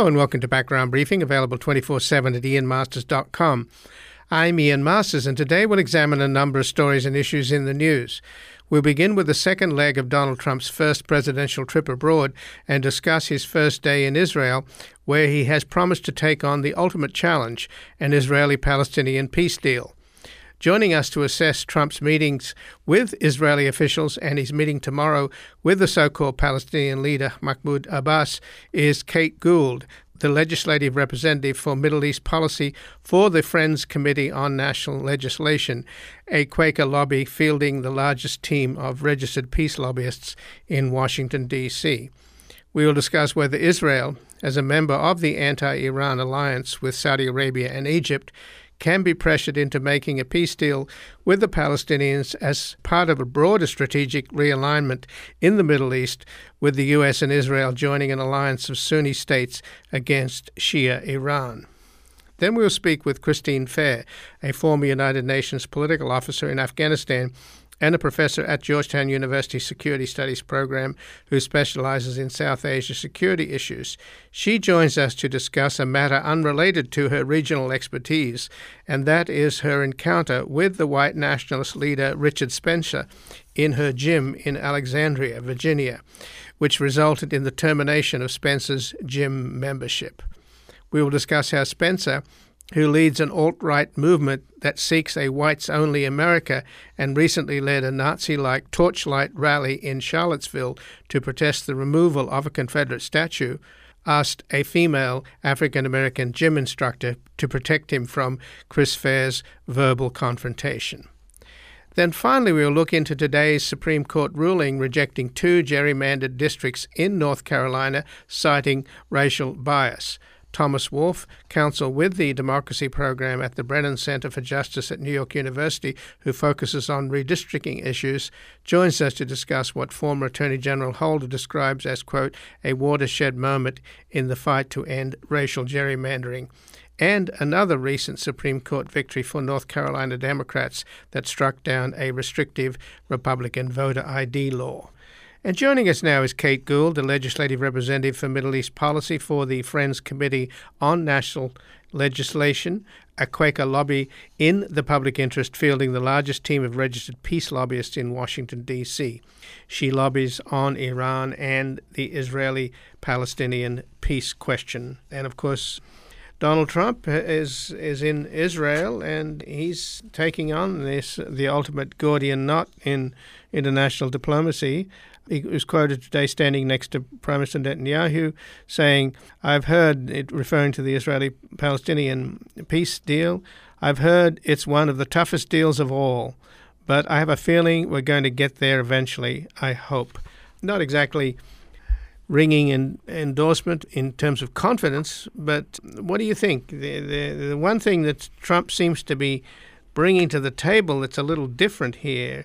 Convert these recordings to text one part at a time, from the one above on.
Hello and welcome to Background Briefing, available 24/7 at ianmasters.com. I'm Ian Masters, and today we'll examine a number of stories and issues in the news. We'll begin with the second leg of Donald Trump's first presidential trip abroad and discuss his first day in Israel, where he has promised to take on the ultimate challenge, an Israeli-Palestinian peace deal. Joining us to assess Trump's meetings with Israeli officials and his meeting tomorrow with the so-called Palestinian leader Mahmoud Abbas is Kate Gould, the legislative representative for Middle East policy for the Friends Committee on National Legislation, a Quaker lobby fielding the largest team of registered peace lobbyists in Washington, D.C. We will discuss whether Israel, as a member of the anti-Iran alliance with Saudi Arabia and Egypt, can be pressured into making a peace deal with the Palestinians as part of a broader strategic realignment in the Middle East, with the U.S. and Israel joining an alliance of Sunni states against Shia Iran. Then we'll speak with Christine Fair, a former United Nations political officer in Afghanistan and a professor at Georgetown University Security Studies program who specializes in South Asia security issues. She joins us to discuss a matter unrelated to her regional expertise, and that is her encounter with the white nationalist leader Richard Spencer in her gym in Alexandria, Virginia, which resulted in the termination of Spencer's gym membership. We will discuss how Spencer, who leads an alt-right movement that seeks a whites-only America and recently led a Nazi-like torchlight rally in Charlottesville to protest the removal of a Confederate statue, asked a female African-American gym instructor to protect him from Chris Fair's verbal confrontation. Then finally, we will look into today's Supreme Court ruling rejecting 2 gerrymandered districts in North Carolina, citing racial bias. Thomas Wolfe, counsel with the Democracy Program at the Brennan Center for Justice at New York University, who focuses on redistricting issues, joins us to discuss what former Attorney General Holder describes as, quote, a watershed moment in the fight to end racial gerrymandering, and another recent Supreme Court victory for North Carolina Democrats that struck down a restrictive Republican voter ID law. And joining us now is Kate Gould, the legislative representative for Middle East policy for the Friends Committee on National Legislation, a Quaker lobby in the public interest, fielding the largest team of registered peace lobbyists in Washington, D.C. She lobbies on Iran and the Israeli-Palestinian peace question. And, of course, Donald Trump is in Israel, and he's taking on the ultimate Gordian knot in international diplomacy. He was quoted today standing next to Prime Minister Netanyahu saying, I've heard, it referring to the Israeli-Palestinian peace deal, I've heard it's one of the toughest deals of all, but I have a feeling we're going to get there eventually, I hope. Not exactly ringing an endorsement in terms of confidence, but what do you think? The one thing that Trump seems to be bringing to the table that's a little different here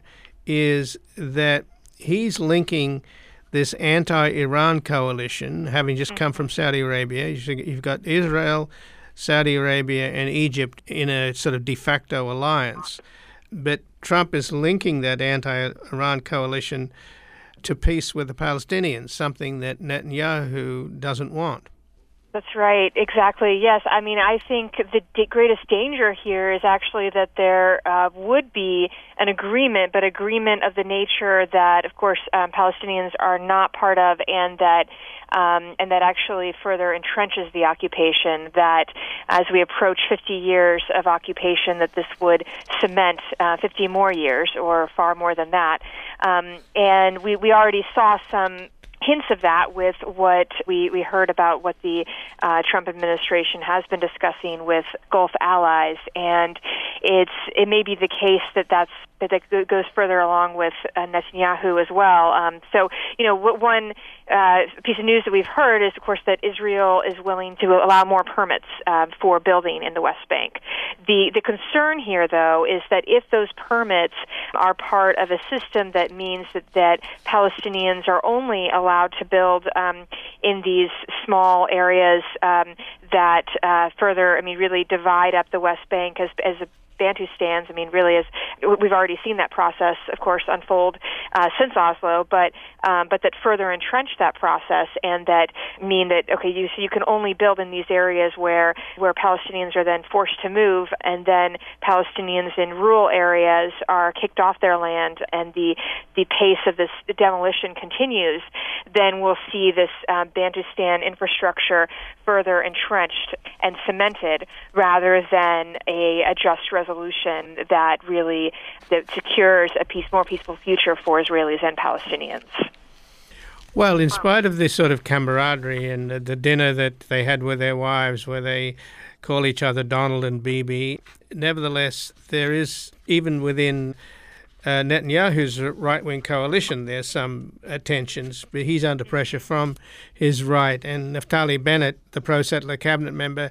is that he's linking this anti-Iran coalition, having just come from Saudi Arabia. You've got Israel, Saudi Arabia, and Egypt in a sort of de facto alliance. But Trump is linking that anti-Iran coalition to peace with the Palestinians, something that Netanyahu doesn't want. That's right, exactly. Yes, I mean, I think the greatest danger here is actually that there would be an agreement, but agreement of the nature that, of course, Palestinians are not part of, and that actually further entrenches the occupation, that as we approach 50 years of occupation, that this would cement 50 more years, or far more than that. And we already saw some hints of that with what we heard about what the Trump administration has been discussing with Gulf allies, and it may be the case that goes further along with Netanyahu as well. So, one piece of news that we've heard is, of course, that Israel is willing to allow more permits for building in the West Bank. The concern here, though, is that if those permits are part of a system that means that Palestinians are only allowed to build in these small areas that further, really divide up the West Bank as a Bantustans, really, we've already seen that process, of course, unfold since Oslo, but that further entrench that process, and that mean that, okay, you can only build in these areas where Palestinians are then forced to move, and then Palestinians in rural areas are kicked off their land, and the pace of this demolition continues, then we'll see this Bantustan infrastructure further entrenched and cemented, rather than a just resolution that really secures a more peaceful future for Israelis and Palestinians. Well, in spite of this sort of camaraderie and the dinner that they had with their wives, where they call each other Donald and Bibi, nevertheless, there is, even within Netanyahu's right-wing coalition, there's some tensions, but he's under pressure from his right. And Naftali Bennett, the pro-settler cabinet member,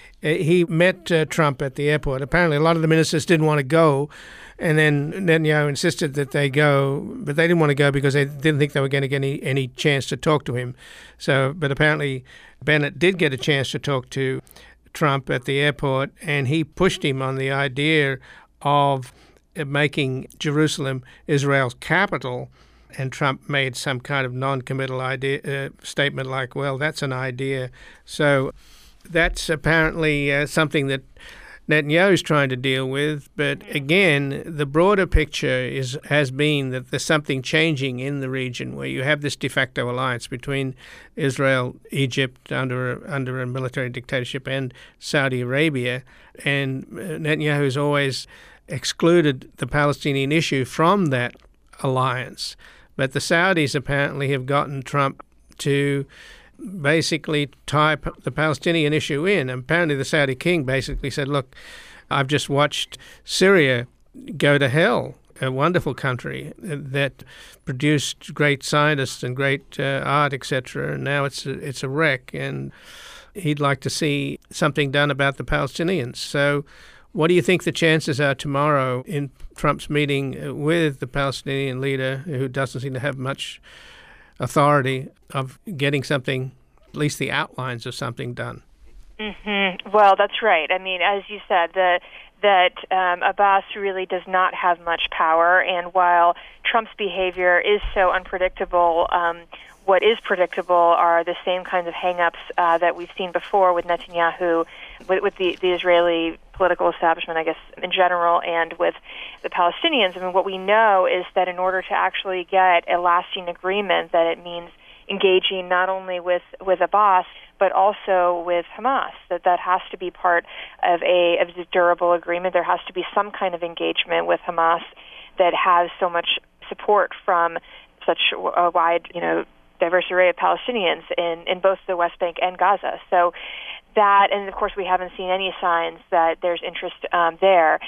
he met Trump at the airport. Apparently, a lot of the ministers didn't want to go, and then Netanyahu insisted that they go, but they didn't want to go because they didn't think they were going to get any chance to talk to him. But apparently, Bennett did get a chance to talk to Trump at the airport, and he pushed him on the idea of making Jerusalem Israel's capital. And Trump made some kind of non-committal statement like, well, that's an idea. So that's apparently something that Netanyahu is trying to deal with. But again, the broader picture has been that there's something changing in the region, where you have this de facto alliance between Israel, Egypt under a military dictatorship, and Saudi Arabia. And Netanyahu has always excluded the Palestinian issue from that alliance. But the Saudis apparently have gotten Trump to basically type the Palestinian issue in. And apparently the Saudi king basically said, look, I've just watched Syria go to hell, a wonderful country that produced great scientists and great art, etc., and now it's a wreck, and he'd like to see something done about the Palestinians. So what do you think the chances are tomorrow in Trump's meeting with the Palestinian leader, who doesn't seem to have much authority, of getting something, at least the outlines of something, done? Mm-hmm. Well, that's right. I mean, as you said, that Abbas really does not have much power, and while Trump's behavior is so unpredictable, what is predictable are the same kinds of hang-ups that we've seen before with Netanyahu, with the Israeli political establishment, I guess, in general, and with the Palestinians. I mean, what we know is that in order to actually get a lasting agreement, that it means engaging not only with Abbas, but also with Hamas, that has to be part of a durable agreement. There has to be some kind of engagement with Hamas that has so much support from such a wide, diverse array of Palestinians in both the West Bank and Gaza. So that, and of course we haven't seen any signs that there's interest there.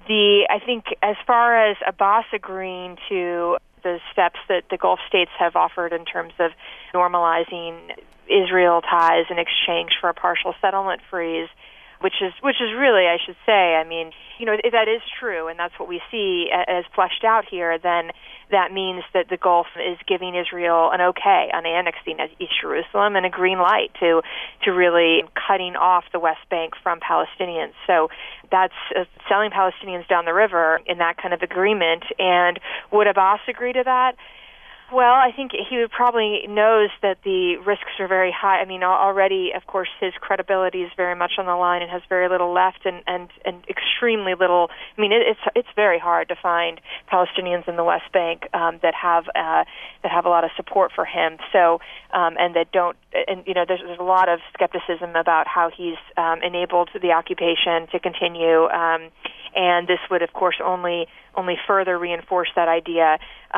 I think as far as Abbas agreeing to the steps that the Gulf states have offered in terms of normalizing Israel ties in exchange for a partial settlement freeze, which is really, I should say, I mean, if that is true, and that's what we see as fleshed out here, then that means that the Gulf is giving Israel an okay on annexing East Jerusalem and a green light to really cutting off the West Bank from Palestinians. So that's selling Palestinians down the river in that kind of agreement. And would Abbas agree to that? Well, I think he probably knows that the risks are very high. I mean, already, of course, his credibility is very much on the line and has very little left, and extremely little. I mean, it's very hard to find Palestinians in the West Bank that have a lot of support for him. So, and that don't. And there's a lot of skepticism about how he's enabled the occupation to continue. And this would, of course, only further reinforce that idea.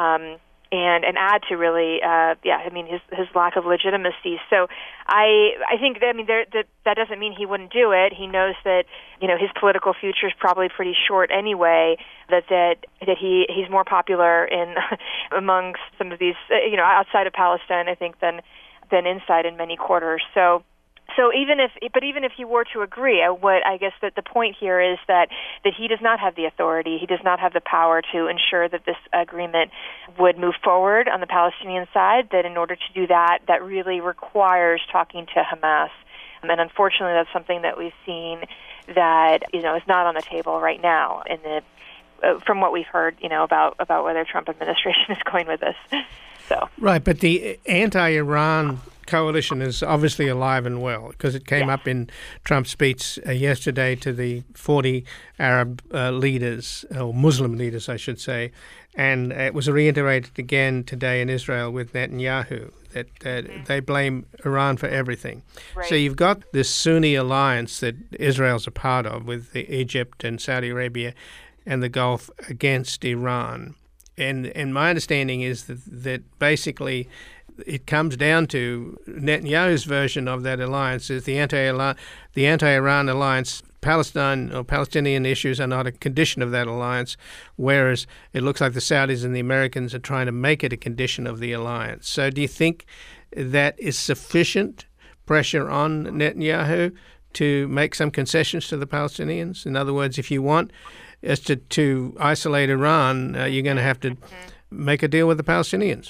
And add to really, his lack of legitimacy. So I think that doesn't mean he wouldn't do it. He knows that his political future is probably pretty short anyway. That he's more popular among some of these outside of Palestine, I think, than inside in many quarters. So even if he were to agree, I guess that the point here is that he does not have the authority, he does not have the power to ensure that this agreement would move forward on the Palestinian side, that in order to do that really requires talking to Hamas. And unfortunately, that's something that we've seen that is not on the table right now from what we've heard, about where the Trump administration is going with this. So right, but the anti-Iran coalition is obviously alive and well because it came up in Trump's speech yesterday to the 40 Arab leaders, or Muslim leaders, I should say, and it was reiterated again today in Israel with Netanyahu that they blame Iran for everything. Right. So you've got this Sunni alliance that Israel's a part of with Egypt and Saudi Arabia and the Gulf against Iran. And my understanding is that basically it comes down to Netanyahu's version of that alliance is the anti-Iran alliance. Palestine or Palestinian issues are not a condition of that alliance, whereas it looks like the Saudis and the Americans are trying to make it a condition of the alliance. So do you think that is sufficient pressure on Netanyahu to make some concessions to the Palestinians? In other words, if you want us to isolate Iran, you're going to have to make a deal with the Palestinians.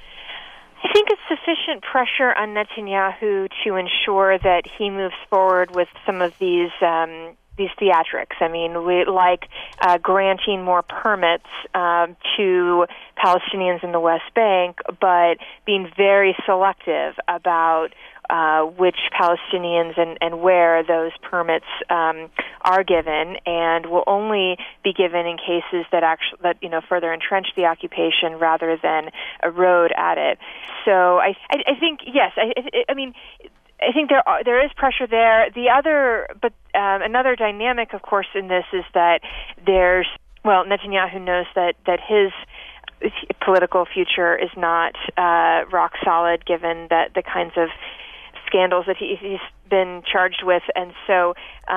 I think it's sufficient pressure on Netanyahu to ensure that he moves forward with some of these theatrics. I mean, granting more permits to Palestinians in the West Bank, but being very selective about which Palestinians and where those permits are given, and will only be given in cases that further entrench the occupation rather than erode at it. So I think yes. I mean, I think there is pressure there. Another dynamic, of course, in this is that Netanyahu knows that his political future is not rock solid, given that the kinds of scandals that he's been charged with, and so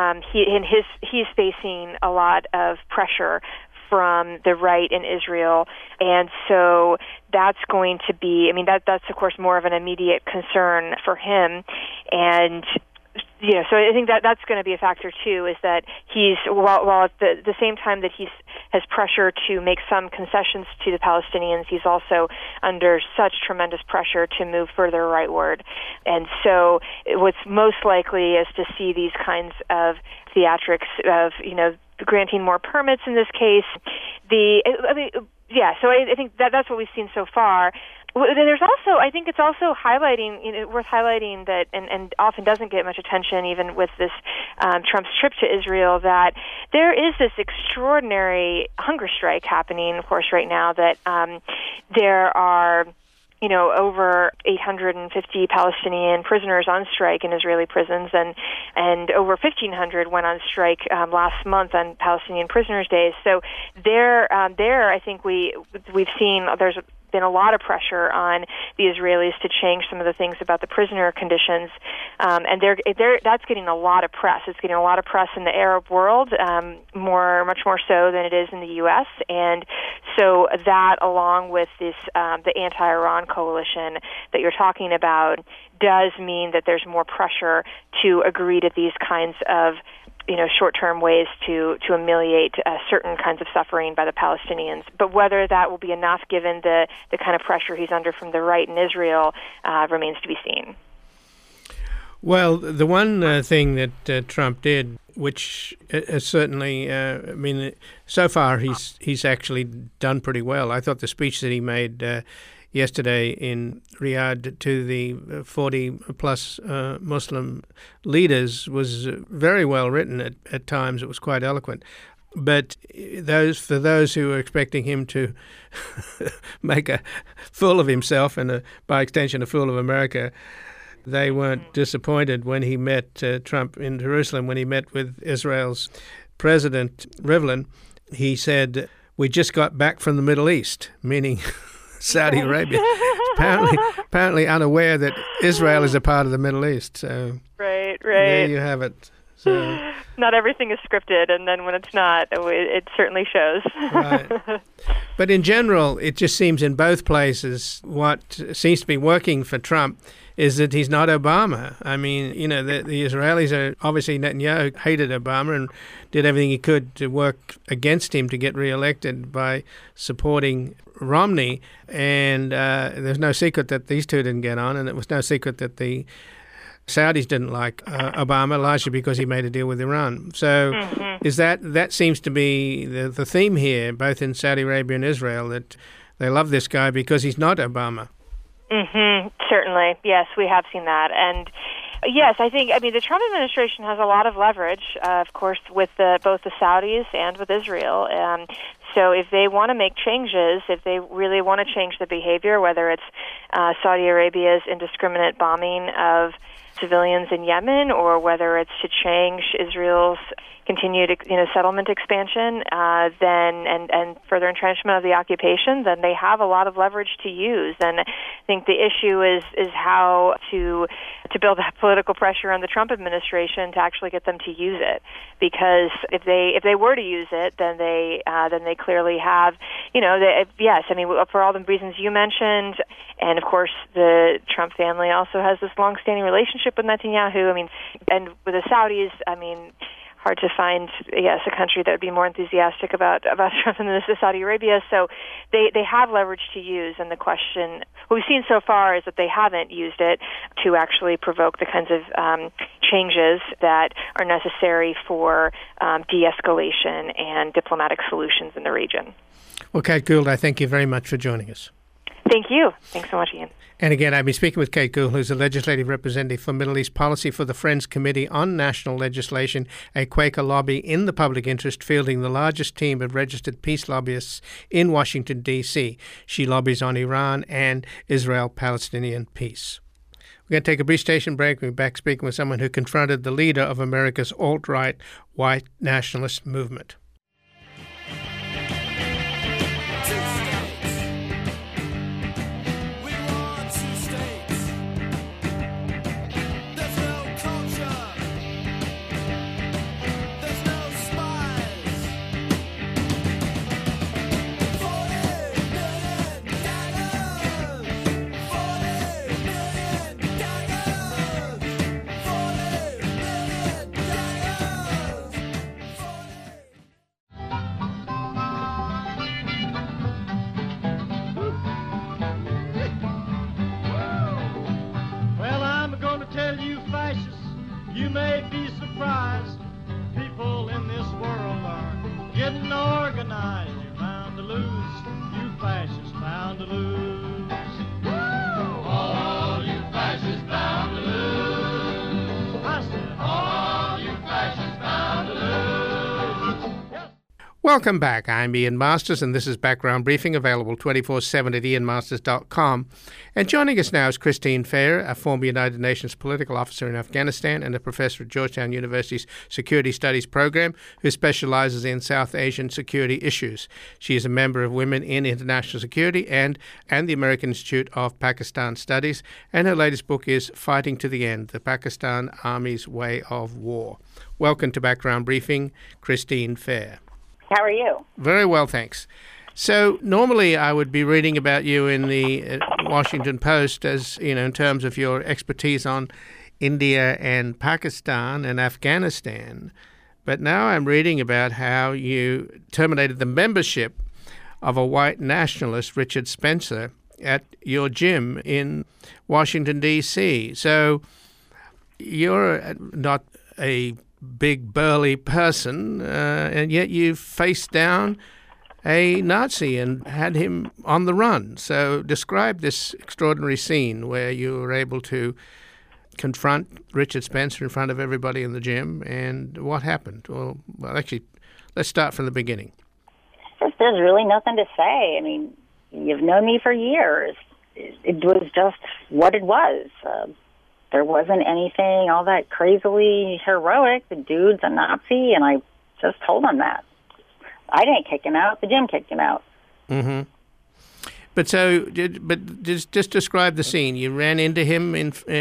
he's facing a lot of pressure from the right in Israel, and so that's going to be. I mean, that's of course more of an immediate concern for him, and. So I think that's going to be a factor too. Is that he's while at the same time that he has pressure to make some concessions to the Palestinians, he's also under such tremendous pressure to move further rightward. And so what's most likely is to see these kinds of theatrics of granting more permits in this case. So I think that's what we've seen so far. There's also, I think it's also worth highlighting that, and often doesn't get much attention even with this Trump's trip to Israel, that there is this extraordinary hunger strike happening, of course, right now, that there are over 850 Palestinian prisoners on strike in Israeli prisons, and over 1,500 went on strike last month on Palestinian Prisoners' Days. So there, I think we've seen there's been a lot of pressure on the Israelis to change some of the things about the prisoner conditions, and that's getting a lot of press. It's getting a lot of press in the Arab world, much more so than it is in the U.S. And so that, along with this the anti-Iran coalition that you're talking about, does mean that there's more pressure to agree to these kinds of short-term ways to ameliorate certain kinds of suffering by the Palestinians. But whether that will be enough, given the kind of pressure he's under from the right in Israel, remains to be seen. Well, the one thing that Trump did, which certainly, so far he's actually done pretty well. I thought the speech that he made yesterday in Riyadh to the 40-plus Muslim leaders was very well written at times. It was quite eloquent. But for those who were expecting him to make a fool of himself and, by extension, a fool of America, they weren't disappointed when he met Trump in Jerusalem. When he met with Israel's President Rivlin, he said, "We just got back from the Middle East," meaning Saudi Arabia, apparently unaware that Israel is a part of the Middle East. So right. There you have it. So, not everything is scripted, and then when it's not, it certainly shows. Right. But in general, it just seems in both places what seems to be working for Trump is that he's not Obama. I mean, the Israelis are obviously, Netanyahu hated Obama and did everything he could to work against him to get reelected by supporting Romney. And there's no secret that these two didn't get on, and it was no secret that the Saudis didn't like Obama, largely because he made a deal with Iran. So is that seems to be the theme here, both in Saudi Arabia and Israel, that they love this guy because he's not Obama. Certainly. Yes, we have seen that. And yes, the Trump administration has a lot of leverage, of course, with both the Saudis and with Israel. So if they want to make changes, if they really want to change the behavior, whether it's Saudi Arabia's indiscriminate bombing of civilians in Yemen, or whether it's to change Israel's continued settlement expansion, then and further entrenchment of the occupation, then they have a lot of leverage to use. And I think the issue is how to build that political pressure on the Trump administration to actually get them to use it. Because if they were to use it, then they clearly have, for all the reasons you mentioned, and of course the Trump family also has this long-standing relationship with Netanyahu. And with the Saudis, hard to find, a country that would be more enthusiastic about Trump than Saudi Arabia. So they have leverage to use, and the question, what we've seen so far is that they haven't used it to actually provoke the kinds of changes that are necessary for de-escalation and diplomatic solutions in the region. Well, Kate Gould, I thank you very much for joining us. Thank you. Thanks so much, Ian. And again, I've been speaking with Kate Gould, who's a legislative representative for Middle East Policy for the Friends Committee on National Legislation, a Quaker lobby in the public interest, fielding the largest team of registered peace lobbyists in Washington, D.C. She lobbies on Iran and Israel-Palestinian peace. We're going to take a brief station break. We'll be back speaking with someone who confronted the leader of America's alt-right white nationalist movement. You may be surprised, people in this world are getting organized. You're bound to lose, you fascists bound to lose. All you fascists bound to lose. I said, all you fascists bound to lose. Yes. Welcome back. I'm Ian Masters, and this is Background Briefing, available 24/7 at ianmasters.com. And joining us now is Christine Fair, a former United Nations political officer in Afghanistan and a professor at Georgetown University's Security Studies program, who specializes in South Asian security issues. She is a member of Women in International Security and the American Institute of Pakistan Studies, and her latest book is Fighting to the End, The Pakistan Army's Way of War. Welcome to Background Briefing, Christine Fair. How are you? Very well, thanks. So normally I would be reading about you in the Washington Post as, in terms of your expertise on India and Pakistan and Afghanistan. But now I'm reading about how you terminated the membership of a white nationalist, Richard Spencer, at your gym in Washington, D.C. So you're not a big burly person, and yet you faced down a Nazi and had him on the run. So describe this extraordinary scene where you were able to confront Richard Spencer in front of everybody in the gym, and what happened. Well, actually, let's start from the beginning. There's really nothing to say. You've known me for years. It was just what it was. There wasn't anything all that crazily heroic. The dude's a Nazi, and I just told him that. I didn't kick him out. The gym kicked him out. Mm-hmm. But just describe the scene. You ran into him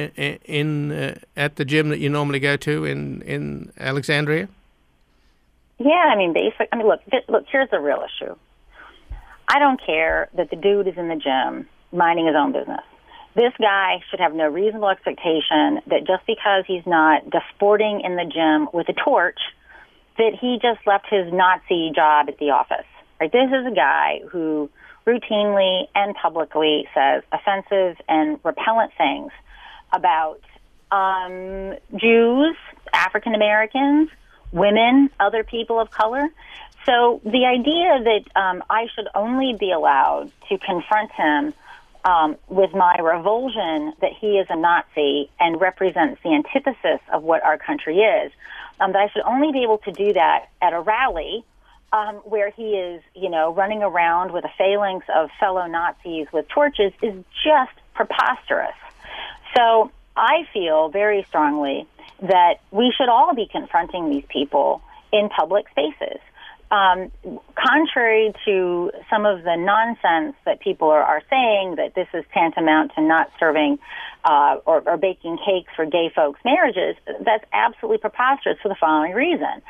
in at the gym that you normally go to in Alexandria? Yeah, look, here's the real issue. I don't care that the dude is in the gym minding his own business. This guy should have no reasonable expectation that just because he's not disporting in the gym with a torch, that he just left his Nazi job at the office. Right? This is a guy who routinely and publicly says offensive and repellent things about Jews, African Americans, women, other people of color. So the idea that I should only be allowed to confront him with my revulsion that he is a Nazi and represents the antithesis of what our country is, that I should only be able to do that at a rally where he is, running around with a phalanx of fellow Nazis with torches is just preposterous. So I feel very strongly that we should all be confronting these people in public spaces. Contrary to some of the nonsense that people are saying, that this is tantamount to not serving or baking cakes for gay folks' marriages, that's absolutely preposterous for the following reason.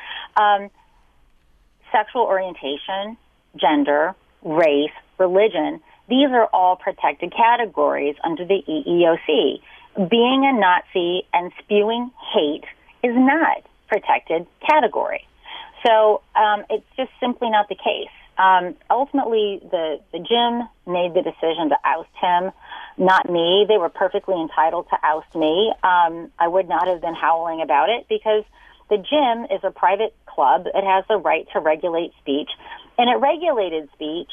Sexual orientation, gender, race, religion, these are all protected categories under the EEOC. Being a Nazi and spewing hate is not protected category. So it's just simply not the case. Ultimately, the gym made the decision to oust him, not me. They were perfectly entitled to oust me. I would not have been howling about it because the gym is a private club. It has the right to regulate speech. And it regulated speech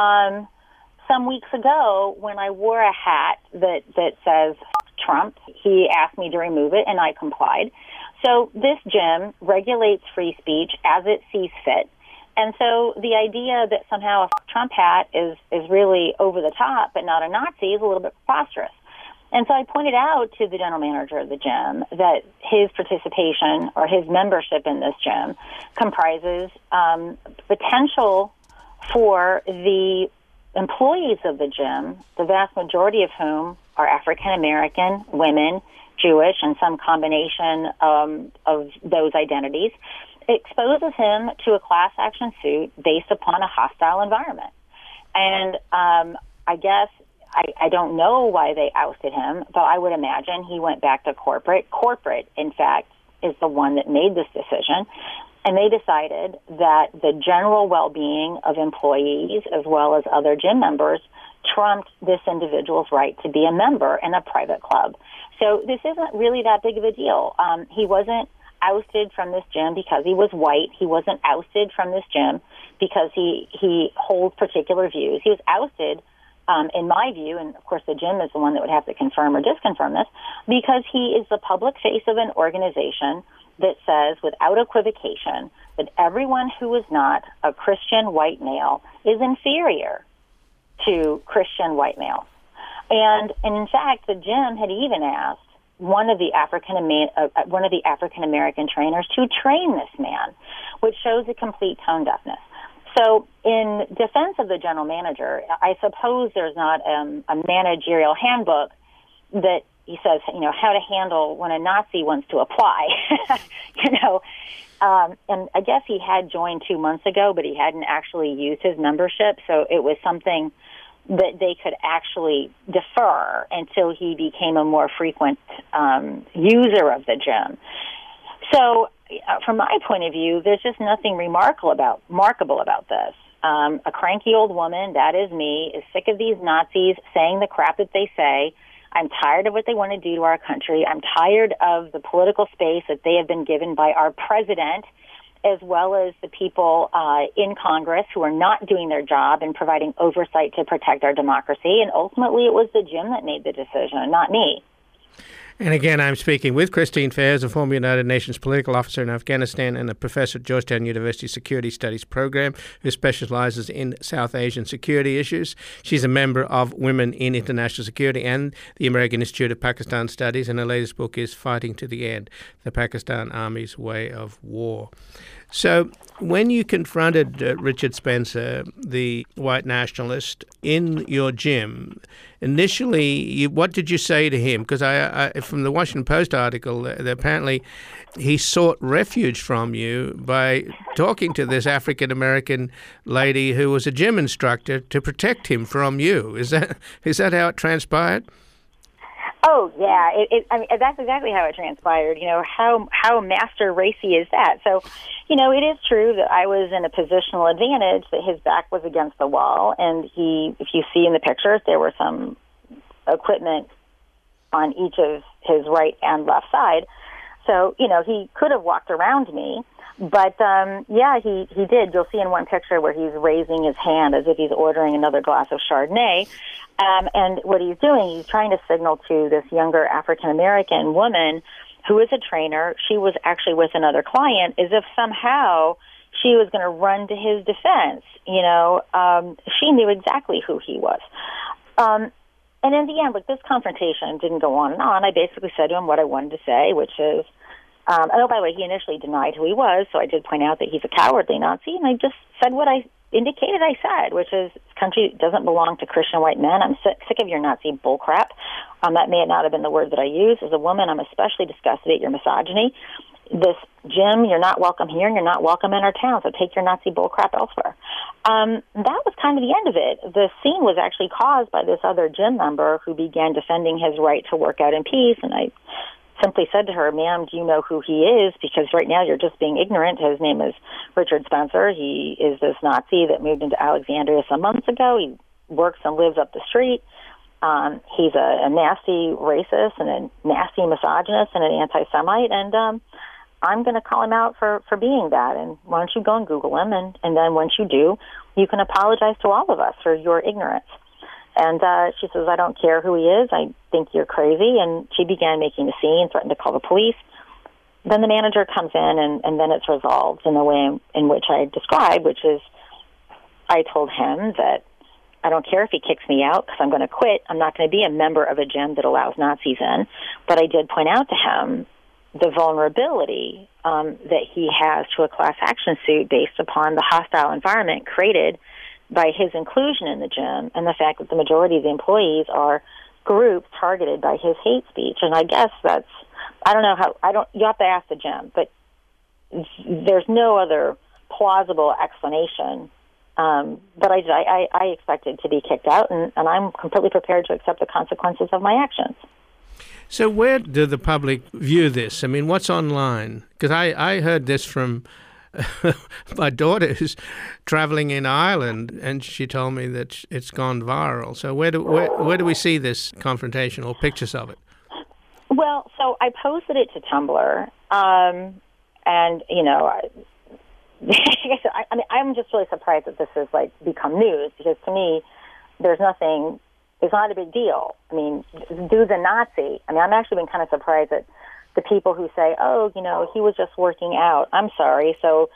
some weeks ago when I wore a hat that says Trump. He asked me to remove it, and I complied. So this gym regulates free speech as it sees fit. And so the idea that somehow a Trump hat is really over the top but not a Nazi is a little bit preposterous. And so I pointed out to the general manager of the gym that his participation or his membership in this gym comprises potential for the employees of the gym, the vast majority of whom are African American, women, Jewish, and some combination of those identities, exposes him to a class action suit based upon a hostile environment. And I guess I don't know why they ousted him, but I would imagine he went back to corporate. Corporate, in fact, is the one that made this decision. And they decided that the general well-being of employees as well as other gym members trumped this individual's right to be a member in a private club. So this isn't really that big of a deal. He wasn't ousted from this gym because he was white. He wasn't ousted from this gym because he holds particular views. He was ousted, in my view, and of course the gym is the one that would have to confirm or disconfirm this, because he is the public face of an organization that says without equivocation that everyone who is not a Christian white male is inferior to Christian white males. And in fact, the gym had even asked one of the African American trainers to train this man, which shows a complete tone deafness. So in defense of the general manager, I suppose there's not a managerial handbook that he says, how to handle when a Nazi wants to apply, and I guess he had joined 2 months ago, but he hadn't actually used his membership. So it was something that they could actually defer until he became a more frequent user of the gym. So from my point of view, there's just nothing remarkable about this. A cranky old woman, that is me, is sick of these Nazis saying the crap that they say. I'm tired of what they want to do to our country. I'm tired of the political space that they have been given by our president, as well as the people in Congress who are not doing their job and providing oversight to protect our democracy. And ultimately, it was the gym that made the decision, not me. And again, I'm speaking with Christine Faiers, a former United Nations political officer in Afghanistan and a professor at Georgetown University Security Studies Program who specializes in South Asian security issues. She's a member of Women in International Security and the American Institute of Pakistan Studies, and her latest book is Fighting to the End, The Pakistan Army's Way of War. So when you confronted Richard Spencer, the white nationalist, in your gym, initially, what did you say to him? Because I from the Washington Post article, apparently he sought refuge from you by talking to this African-American lady who was a gym instructor to protect him from you. Is that how it transpired? Oh, yeah. I mean, that's exactly how it transpired. How master racy is that? So, it is true that I was in a positional advantage, that his back was against the wall, and if you see in the pictures, there were some equipment on each of his right and left side. So, he could have walked around me. But, he did. You'll see in one picture where he's raising his hand as if he's ordering another glass of Chardonnay. And what he's doing, he's trying to signal to this younger African-American woman who is a trainer. She was actually with another client, as if somehow she was going to run to his defense. She knew exactly who he was. And in the end, this confrontation didn't go on and on. I basically said to him what I wanted to say, which is, by the way, he initially denied who he was, so I did point out that he's a cowardly Nazi, and I just said what I indicated I said, which is, this country doesn't belong to Christian white men. I'm sick of your Nazi bullcrap. That may not have been the word that I used. As a woman, I'm especially disgusted at your misogyny. This gym, you're not welcome here, and you're not welcome in our town, so take your Nazi bullcrap elsewhere. That was kind of the end of it. The scene was actually caused by this other gym member who began defending his right to work out in peace, and I simply said to her, ma'am, do you know who he is? Because right now you're just being ignorant. His name is Richard Spencer. He is this Nazi that moved into Alexandria some months ago. He works and lives up the street. He's a nasty racist and a nasty misogynist and an anti-Semite, and I'm going to call him out for being that. And why don't you go and Google him, and then once you do, you can apologize to all of us for your ignorance. And she says, I don't care who he is. I think you're crazy. And she began making a scene, threatened to call the police. Then the manager comes in, and then it's resolved in the way in which I described, which is I told him that I don't care if he kicks me out because I'm going to quit. I'm not going to be a member of a gym that allows Nazis in. But I did point out to him the vulnerability that he has to a class action suit based upon the hostile environment created by his inclusion in the gym and the fact that the majority of the employees are groups targeted by his hate speech. And I guess you have to ask the gym, but there's no other plausible explanation. But I expected to be kicked out, and I'm completely prepared to accept the consequences of my actions. So where do the public view this? I mean, what's online? Because I heard this from my daughter who's traveling in Ireland, and she told me that it's gone viral. So where do we see this confrontation or pictures of it? Well, so I posted it to Tumblr, and I'm just really surprised that this has become news, because to me, there's nothing. It's not a big deal. I mean, dude's a Nazi. I mean, I'm actually been kind of surprised that the people who say, oh, he was just working out. I'm sorry. So,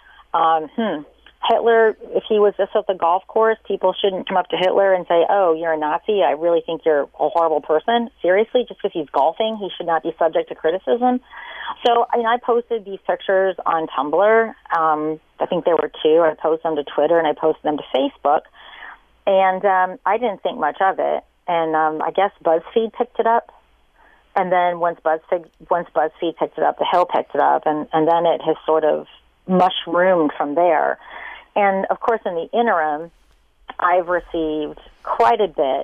Hitler, if he was just at the golf course, people shouldn't come up to Hitler and say, oh, you're a Nazi. I really think you're a horrible person. Seriously, just because he's golfing, he should not be subject to criticism. So, I posted these pictures on Tumblr. I think there were two. I posted them to Twitter and I posted them to Facebook. And I didn't think much of it. And I guess BuzzFeed picked it up. And then once BuzzFeed picked it up, The Hill picked it up, and then it has sort of mushroomed from there. And, of course, in the interim, I've received quite a bit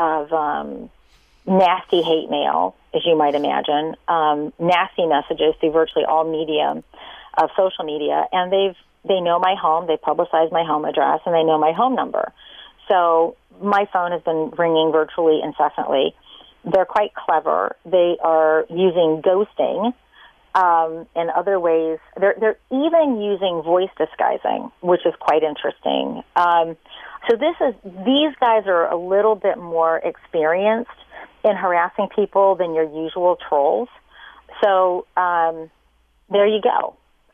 of nasty hate mail, as you might imagine, nasty messages through virtually all media of social media, and they know my home, they publicize my home address, and they know my home number. So my phone has been ringing virtually incessantly. They're quite clever. They are using ghosting in other ways. They're even using voice disguising, which is quite interesting. So these guys are a little bit more experienced in harassing people than your usual trolls. So there you go.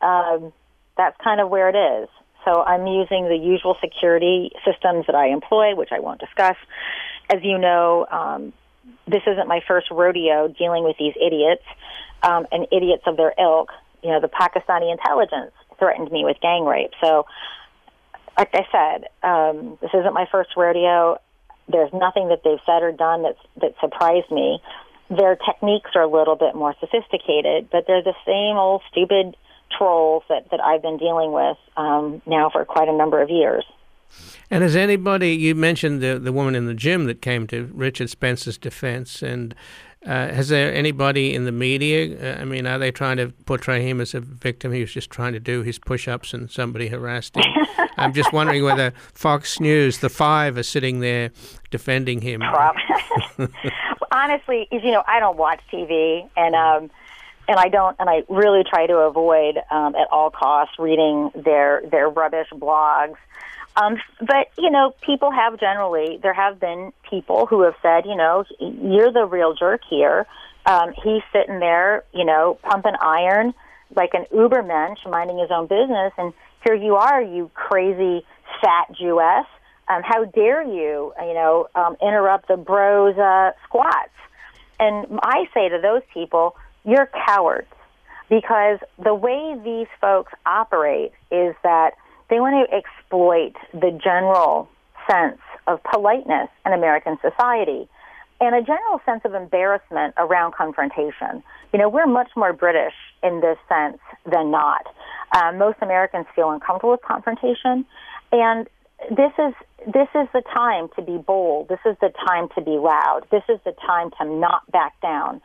That's kind of where it is. So I'm using the usual security systems that I employ, which I won't discuss. As you know, this isn't my first rodeo dealing with these idiots and idiots of their ilk. The Pakistani intelligence threatened me with gang rape. So, like I said, this isn't my first rodeo. There's nothing that they've said or done that surprised me. Their techniques are a little bit more sophisticated, but they're the same old stupid trolls that I've been dealing with now for quite a number of years. And has anybody, you mentioned the woman in the gym that came to Richard Spencer's defense, and has there anybody in the media, are they trying to portray him as a victim? He was just trying to do his push-ups and somebody harassed him. I'm just wondering whether Fox News, the Five, are sitting there defending him. Honestly, I don't watch TV, and and I really try to avoid at all costs reading their rubbish blogs. But, people there have been people who have said, you're the real jerk here. He's sitting there, pumping iron like an Ubermensch, minding his own business, and here you are, you crazy fat Jewess. How dare you, interrupt the bros' squats? And I say to those people, you're cowards, because the way these folks operate is that they want to exploit the general sense of politeness in American society and a general sense of embarrassment around confrontation. We're much more British in this sense than not. Most Americans feel uncomfortable with confrontation, and this is the time to be bold. This is the time to be loud. This is the time to not back down.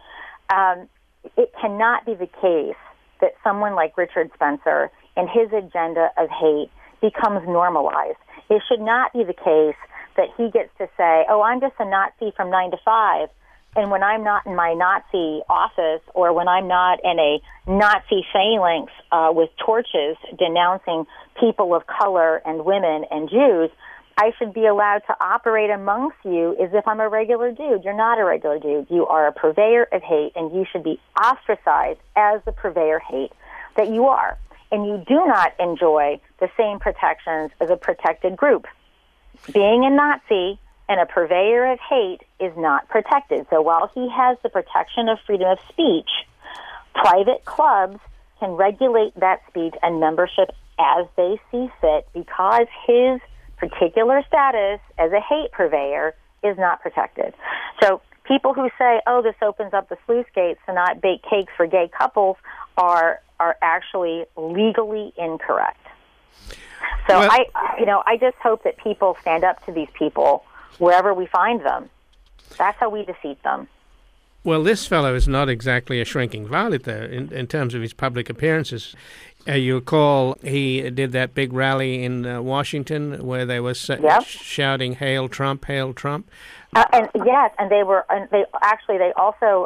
It cannot be the case that someone like Richard Spencer and his agenda of hate becomes normalized. It should not be the case that he gets to say, oh, I'm just a Nazi from 9 to 5, and when I'm not in my Nazi office or when I'm not in a Nazi phalanx with torches denouncing people of color and women and Jews, I should be allowed to operate amongst you as if I'm a regular dude. You're not a regular dude. You are a purveyor of hate, and you should be ostracized as the purveyor of hate that you are. And you do not enjoy the same protections as a protected group. Being a Nazi and a purveyor of hate is not protected. So while he has the protection of freedom of speech, private clubs can regulate that speech and membership as they see fit because his particular status as a hate purveyor is not protected. So people who say, oh, this opens up the sluice gates to not bake cakes for gay couples are actually legally incorrect. So well, I just hope that people stand up to these people wherever we find them. That's how we defeat them. Well, this fellow is not exactly a shrinking violet, though, in terms of his public appearances. You recall he did that big rally in Washington where they were shouting, "Hail Trump, hail Trump." And they also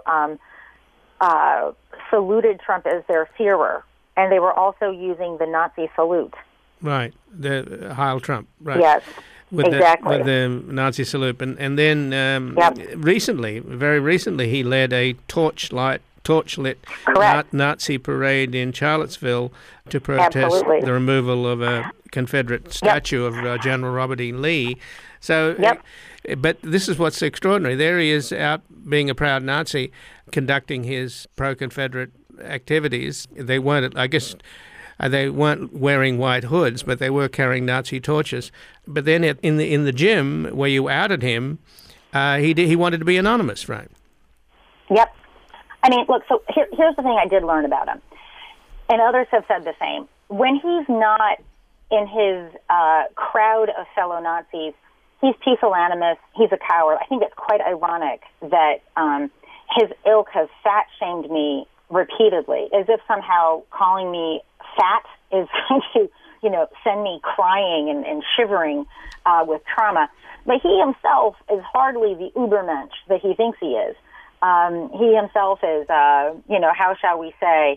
saluted Trump as their Führer, and they were also using the Nazi salute. Right, the Heil Trump. Right. Yes. Exactly. With the Nazi salute. And then very recently, he led a torchlit Nazi parade in Charlottesville to protest the removal of a Confederate statue of General Robert E. Lee. So, but this is what's extraordinary. There he is out being a proud Nazi, conducting his pro-Confederate activities. They weren't, I guess... They weren't wearing white hoods, but they were carrying Nazi torches. But then in the gym where you outed him, he wanted to be anonymous, right? Yep. I mean, look. So here's the thing I did learn about him, and others have said the same. When he's not in his crowd of fellow Nazis, he's pusillanimous. He's a coward. I think it's quite ironic that his ilk has fat-shamed me repeatedly, as if somehow calling me fat is going to, send me crying and shivering with trauma. But he himself is hardly the Ubermensch that he thinks he is. He himself is, how shall we say,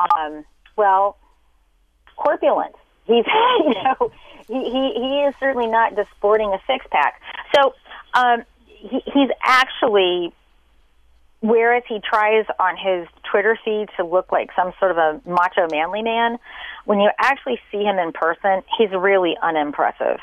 corpulent. He's, he is certainly not disporting a six-pack. So he's actually... Whereas he tries on his Twitter feed to look like some sort of a macho manly man, when you actually see him in person, he's really unimpressive.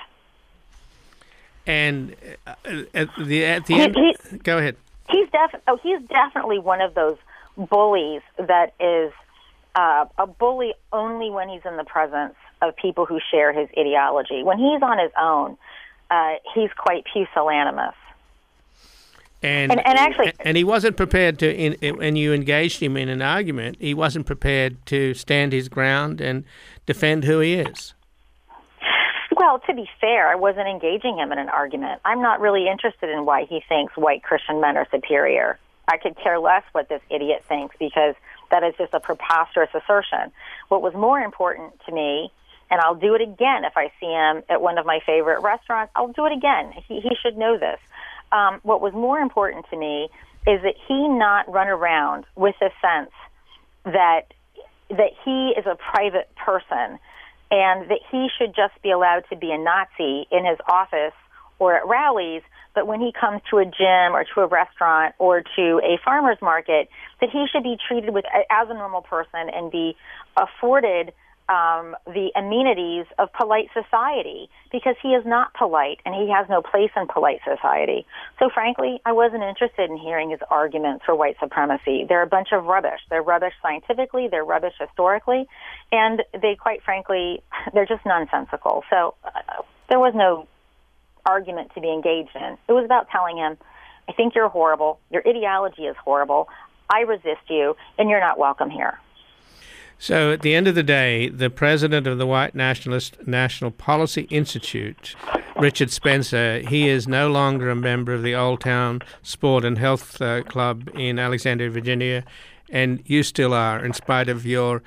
And at the end, go ahead. He's definitely one of those bullies that is a bully only when he's in the presence of people who share his ideology. When he's on his own, he's quite pusillanimous. And he wasn't prepared to, when you engaged him in an argument, he wasn't prepared to stand his ground and defend who he is. Well, to be fair, I wasn't engaging him in an argument. I'm not really interested in why he thinks white Christian men are superior. I could care less what this idiot thinks because that is just a preposterous assertion. What was more important to me, and I'll do it again if I see him at one of my favorite restaurants, I'll do it again. He should know this. What was more important to me is that he not run around with a sense that he is a private person and that he should just be allowed to be a Nazi in his office or at rallies, but when he comes to a gym or to a restaurant or to a farmer's market, that he should be treated as a normal person and be afforded the amenities of polite society, because he is not polite and he has no place in polite society. So frankly, I wasn't interested in hearing his arguments for white supremacy. They're a bunch of rubbish. They're rubbish scientifically, they're rubbish historically, and they, quite frankly, they're just nonsensical. So there was no argument to be engaged in. It was about telling him, I think you're horrible, your ideology is horrible, I resist you, and you're not welcome here. So at the end of the day, the president of the White Nationalist National Policy Institute, Richard Spencer, he is no longer a member of the Old Town Sport and Health Club in Alexandria, Virginia, and you still are, in spite of your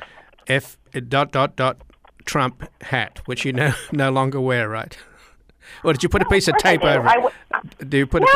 Trump hat, which you no longer wear, right? Or did you put a piece of tape over it? Do you put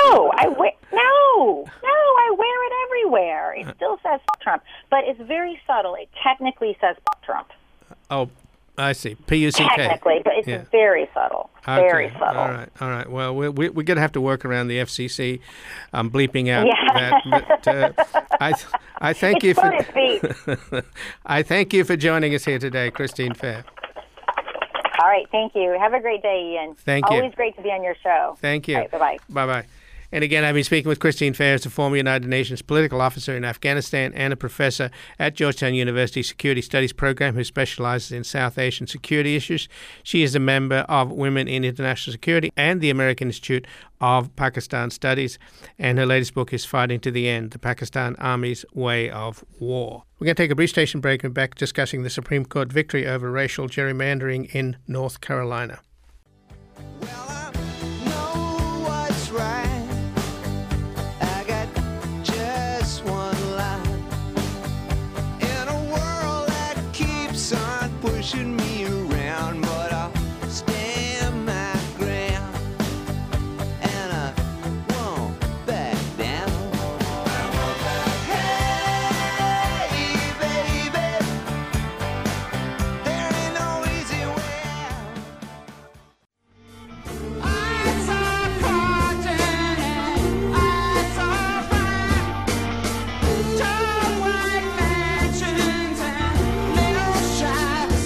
I wear it everywhere. It still says Trump, but it's very subtle. It technically says Trump. Oh, I see. P-U-C-K. Technically, but it's very subtle. Okay. Very subtle. All right. Well, we're going to have to work around the FCC bleeping out that. But I thank you for I thank you for joining us here today, Christine Fair. All right, thank you. Have a great day, Ian. Thank you. Always great to be on your show. Thank you. All right, bye-bye. Bye-bye. And again, I've been speaking with Christine Fair, a former United Nations political officer in Afghanistan and a professor at Georgetown University Security Studies Program who specializes in South Asian security issues. She is a member of Women in International Security and the American Institute of Pakistan Studies, and her latest book is Fighting to the End, The Pakistan Army's Way of War. We're going to take a brief station break and back discussing the Supreme Court victory over racial gerrymandering in North Carolina. Well, I know what's right. I got just one line. In a world that keeps on pushing me around, but I'll stand my ground, and I won't back down. Hey, baby, there ain't no easy way out. I saw cotton and I saw pine, tall white mansions and little shops.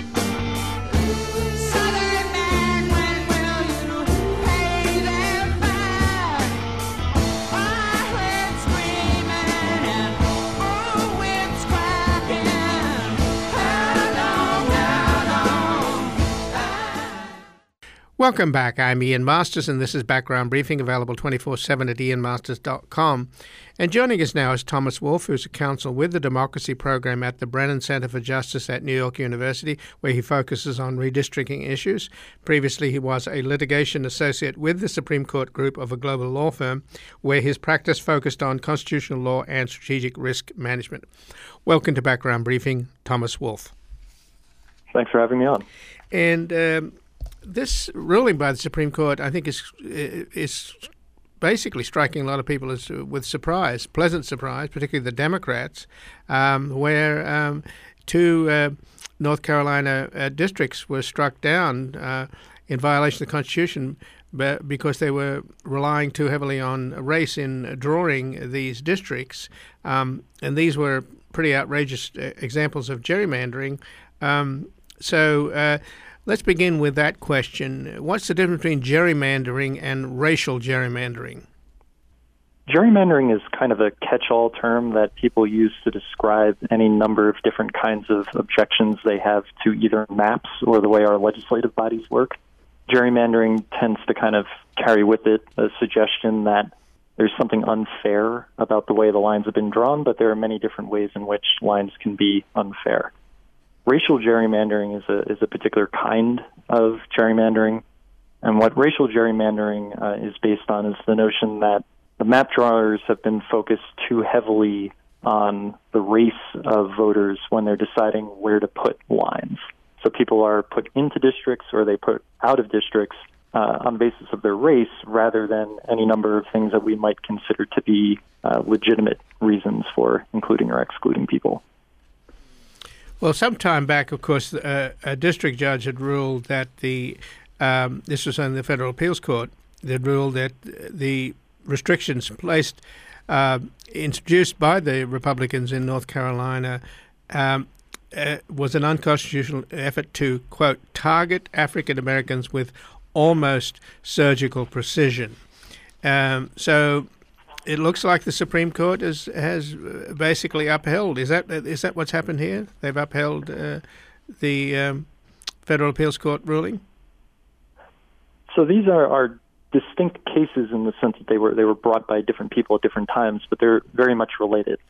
Southern man, when will you pay them back? I heard screaming and whips cracking. How long? Welcome back. I'm Ian Masters, and this is Background Briefing, available 24/7 at ianmasters.com. And joining us now is Thomas Wolfe, who's a counsel with the Democracy Program at the Brennan Center for Justice at New York University, where he focuses on redistricting issues. Previously, he was a litigation associate with the Supreme Court group of a global law firm, where his practice focused on constitutional law and strategic risk management. Welcome to Background Briefing, Thomas Wolfe. Thanks for having me on. And this ruling by the Supreme Court, I think, is basically striking a lot of people with surprise, pleasant surprise, particularly the Democrats, where two North Carolina districts were struck down in violation of the Constitution because they were relying too heavily on race in drawing these districts. And these were pretty outrageous examples of gerrymandering. So let's begin with that question. What's the difference between gerrymandering and racial gerrymandering? Gerrymandering is kind of a catch-all term that people use to describe any number of different kinds of objections they have to either maps or the way our legislative bodies work. Gerrymandering tends to kind of carry with it a suggestion that there's something unfair about the way the lines have been drawn, but there are many different ways in which lines can be unfair. Racial gerrymandering is a particular kind of gerrymandering, and what racial gerrymandering is based on is the notion that the map drawers have been focused too heavily on the race of voters when they're deciding where to put lines. So people are put into districts or they put out of districts on the basis of their race rather than any number of things that we might consider to be legitimate reasons for including or excluding people. Well, some time back, of course, a district judge had ruled that this was in the Federal Appeals Court, that ruled that the restrictions introduced by the Republicans in North Carolina was an unconstitutional effort to, quote, target African Americans with almost surgical precision. So it looks like the Supreme Court has basically upheld. Is that what's happened here? They've upheld the Federal Appeals Court ruling? So these are distinct cases in the sense that they were brought by different people at different times, but they're very much related.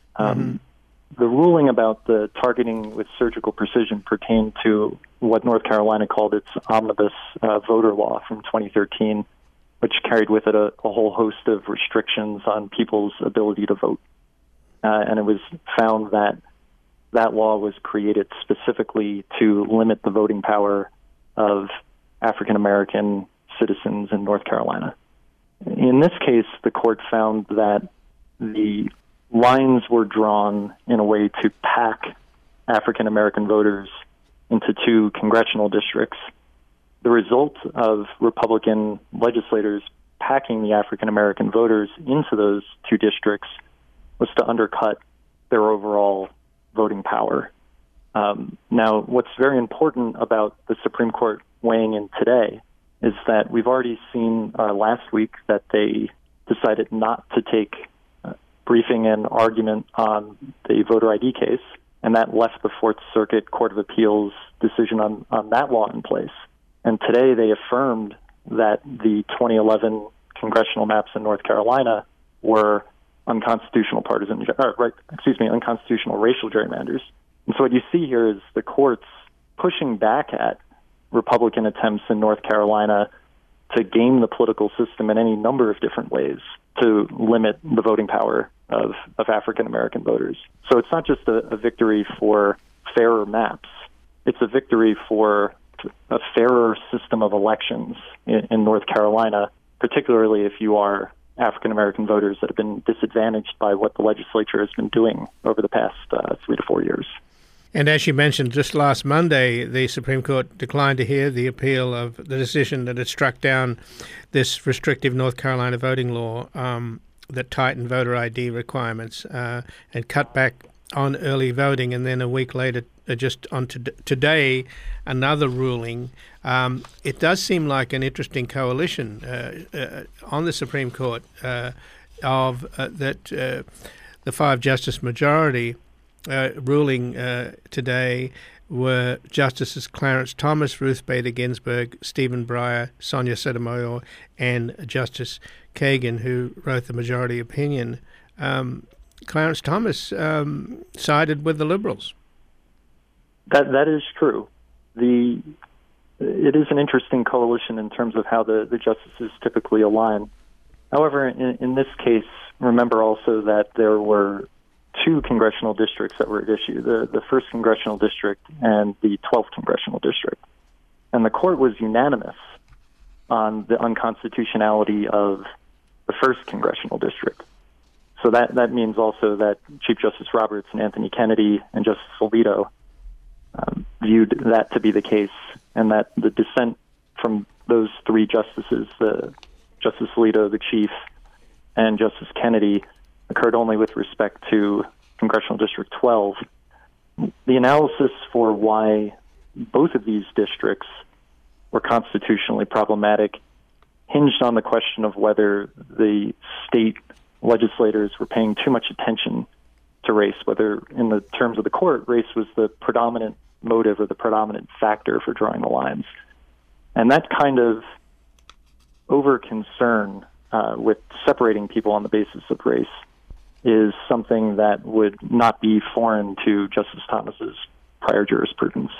The ruling about the targeting with surgical precision pertained to what North Carolina called its omnibus voter law from 2013, which carried with it a whole host of restrictions on people's ability to vote. And it was found that that law was created specifically to limit the voting power of African American citizens in North Carolina. In this case, the court found that the lines were drawn in a way to pack African American voters into two congressional districts. The result of Republican legislators packing the African American voters into those two districts was to undercut their overall voting power. Now, what's very important about the Supreme Court weighing in today is that we've already seen last week that they decided not to take briefing and argument on the voter ID case, and that left the Fourth Circuit Court of Appeals decision on that law in place. And today they affirmed that the 2011 congressional maps in North Carolina were unconstitutional unconstitutional racial gerrymanders. And so what you see here is the courts pushing back at Republican attempts in North Carolina to game the political system in any number of different ways to limit the voting power of African American voters. So it's not just a victory for fairer maps, it's a victory for a fairer system of elections in North Carolina, particularly if you are African American voters that have been disadvantaged by what the legislature has been doing over the past 3 to 4 years. And as you mentioned, just last Monday, the Supreme Court declined to hear the appeal of the decision that had struck down this restrictive North Carolina voting law that tightened voter ID requirements and cut back on early voting. And then a week later, just on today, another ruling. It does seem like an interesting coalition on the Supreme Court the 5-justice majority ruling today were Justices Clarence Thomas, Ruth Bader Ginsburg, Stephen Breyer, Sonia Sotomayor, and Justice Kagan, who wrote the majority opinion. Clarence Thomas sided with the liberals. That is true. It is an interesting coalition in terms of how the justices typically align. However, in this case, remember also that there were two congressional districts that were at issue, the 1st Congressional District and the 12th Congressional District. And the court was unanimous on the unconstitutionality of the 1st Congressional District. So that means also that Chief Justice Roberts and Anthony Kennedy and Justice Alito viewed that to be the case, and that the dissent from those three justices, Justice Alito, the Chief, and Justice Kennedy, occurred only with respect to Congressional District 12. The analysis for why both of these districts were constitutionally problematic hinged on the question of whether the state legislators were paying too much attention to race, whether in the terms of the court, race was the predominant motive or the predominant factor for drawing the lines. And that kind of over-concern with separating people on the basis of race is something that would not be foreign to Justice Thomas's prior jurisprudence.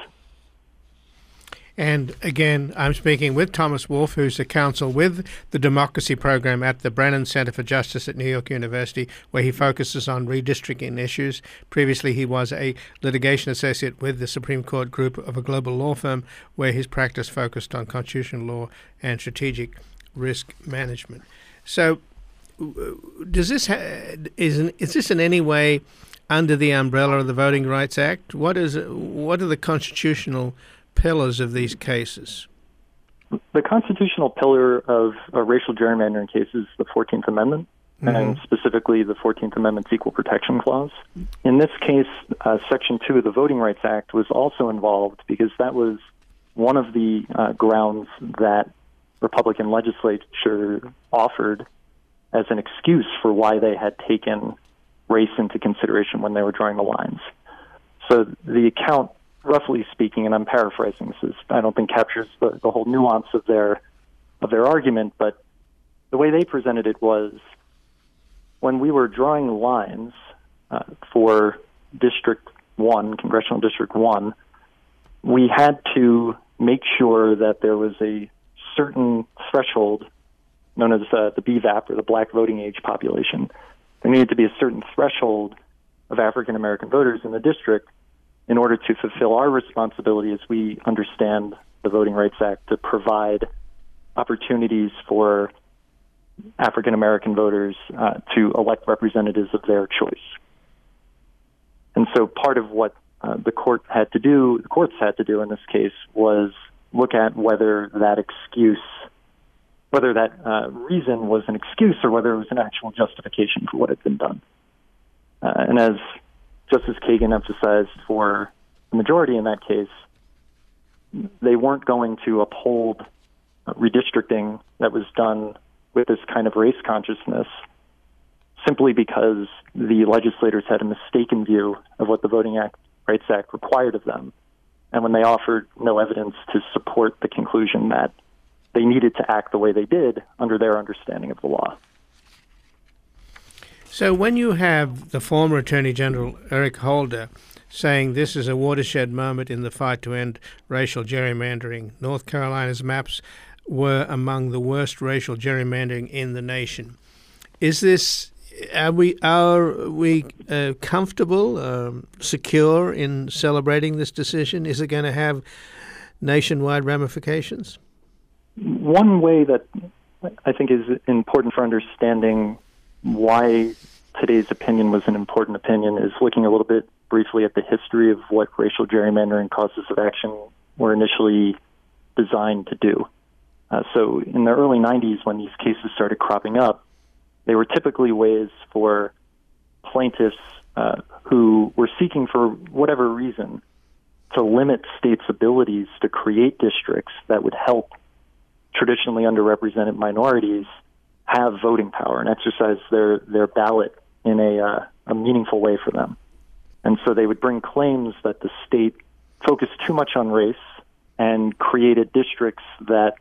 And again, I'm speaking with Thomas Wolfe, who's a counsel with the Democracy Program at the Brennan Center for Justice at New York University, where he focuses on redistricting issues. Previously, he was a litigation associate with the Supreme Court group of a global law firm, where his practice focused on constitutional law and strategic risk management. So, is this in any way under the umbrella of the Voting Rights Act? What are the constitutional pillars of these cases? The constitutional pillar of a racial gerrymandering case is the 14th Amendment, and specifically the 14th Amendment's Equal Protection Clause. In this case, Section 2 of the Voting Rights Act was also involved because that was one of the grounds that Republican legislature offered as an excuse for why they had taken race into consideration when they were drawing the lines. So the account, roughly speaking, and I'm paraphrasing, this is, I don't think captures the whole nuance of their argument, but the way they presented it was when we were drawing the lines for District 1, Congressional District 1, we had to make sure that there was a certain threshold known as the BVAP, or the Black Voting Age Population. There needed to be a certain threshold of African American voters in the district in order to fulfill our responsibility as we understand the Voting Rights Act to provide opportunities for African American voters to elect representatives of their choice. And so part of what the courts had to do in this case was look at whether that reason was an excuse or whether it was an actual justification for what had been done. And as Justice Kagan emphasized for the majority in that case, they weren't going to uphold redistricting that was done with this kind of race consciousness simply because the legislators had a mistaken view of what the Voting Rights Act required of them, and when they offered no evidence to support the conclusion that they needed to act the way they did under their understanding of the law. So when you have the former Attorney General Eric Holder saying this is a watershed moment in the fight to end racial gerrymandering, North Carolina's maps were among the worst racial gerrymandering in the nation. Are we comfortable, secure in celebrating this decision? Is it going to have nationwide ramifications? One way that I think is important for understanding why today's opinion was an important opinion is looking a little bit briefly at the history of what racial gerrymandering causes of action were initially designed to do. So in the early 90s, when these cases started cropping up, they were typically ways for plaintiffs who were seeking, for whatever reason, to limit states' abilities to create districts that would help traditionally underrepresented minorities have voting power and exercise their ballot in a meaningful way for them. And so they would bring claims that the state focused too much on race and created districts that